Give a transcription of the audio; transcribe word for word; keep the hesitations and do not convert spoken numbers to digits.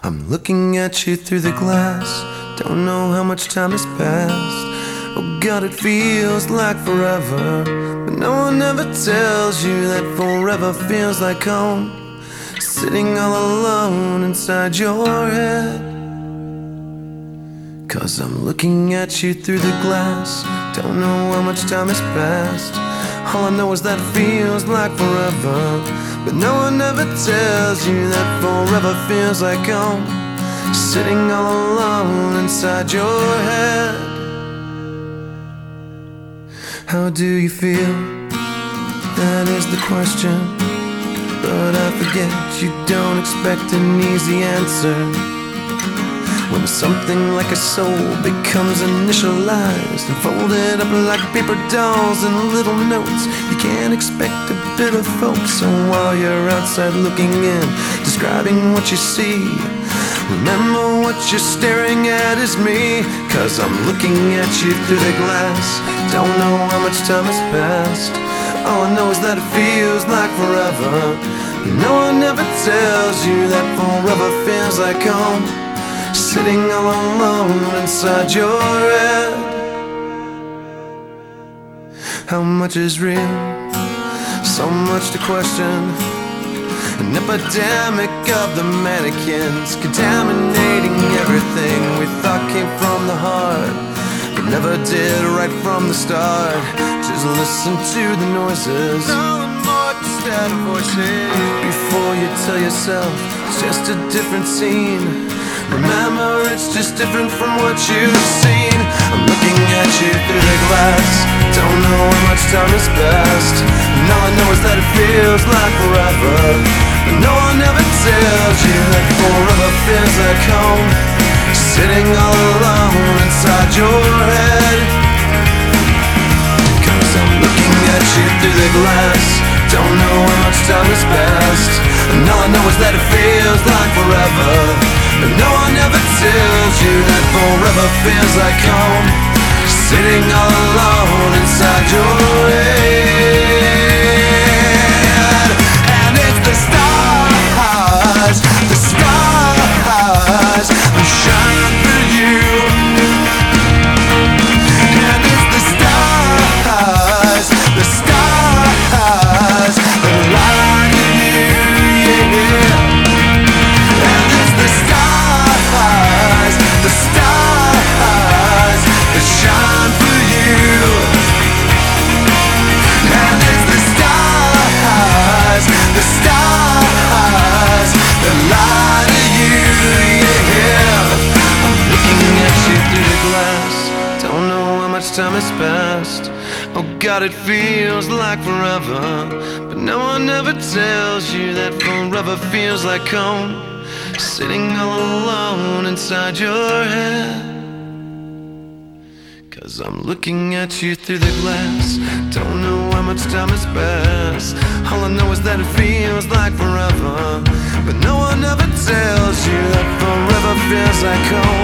I'm looking at you through the glass. Don't know how much time has passed. Oh God, it feels like forever, but no one ever tells you that forever feels like home. Sitting all alone inside your head. Cause I'm looking at you through the glass. Don't know how much time has passed. All I know is that it feels like forever, but no one ever tells you that forever feels like home. Sitting all alone inside your head. How do you feel? That is the question. But I forget you don't expect an easy answer. When something like a soul becomes initialized and folded up like paper dolls and little notes, you can't expect a bit of folks. So while you're outside looking in, describing what you see, remember what you're staring at is me. Cause I'm looking at you through the glass. Don't know how much time has passed. All I know is that it feels like forever. No one ever tells you that forever feels like home. Sitting all alone inside your head. How much is real? So much to question. An epidemic of the mannequins, contaminating everything we thought came from the heart, but never did right from the start. Just listen to the noises, instead of voices, before you tell yourself it's just a different scene. Remember, it's just different from what you've seen. I'm looking at you through the glass. Don't know how much time has passed, and all I know is that it feels like forever. But no one ever tells you that forever feels like home. Sitting all alone inside your head. Cause I'm looking at you through the glass. Don't know how much time has passed, and all I know is that it feels like forever. But no one ever tells you that forever feels like home. Sitting all alone inside your head. And it's the stars, the stars that shine for you. And it's the stars, the stars that light you, yeah. And it's the stars, the stars that shine for you. And it's the stars, the stars that lie to you, yeah. I'm looking at you through the glass. Don't know how much time has passed. Oh God, it feels like forever. But no one ever tells you that forever feels like home. Sitting all alone inside your head. Cause I'm looking at you through the glass. Don't know how much time has passed. All I know is that it feels like forever. But no one ever tells you that forever feels like home.